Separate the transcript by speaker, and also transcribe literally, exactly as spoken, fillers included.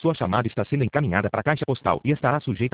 Speaker 1: Sua chamada está sendo encaminhada para a caixa postal e estará sujeita